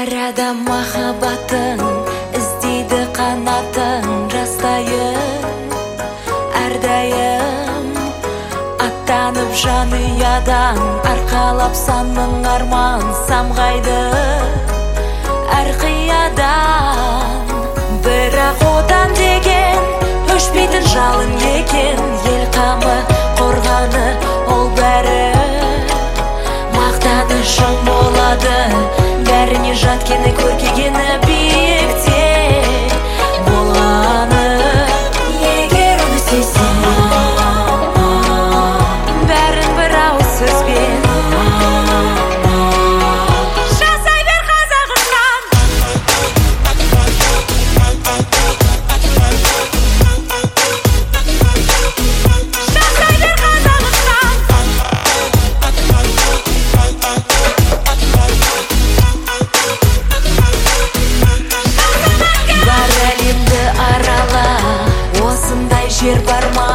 Арада махаббатын іздейді қанатын, жастайым әрдайым аттанып жанұядан, арқалап сан мың арман самғайды әр қиядан. Бірақ отан деген өшпейтін жалын екен, ел қамы қорғаны ол бәрі мақтанышың болады. Бәріне жаткені көркегені биікте болғаны, егер оны сезсең бәрін бір ауыз сөзбен жасай бер Қазақстан. Жасай бер Қазақстан. Бар әлемді арала, осындай жер бар ма?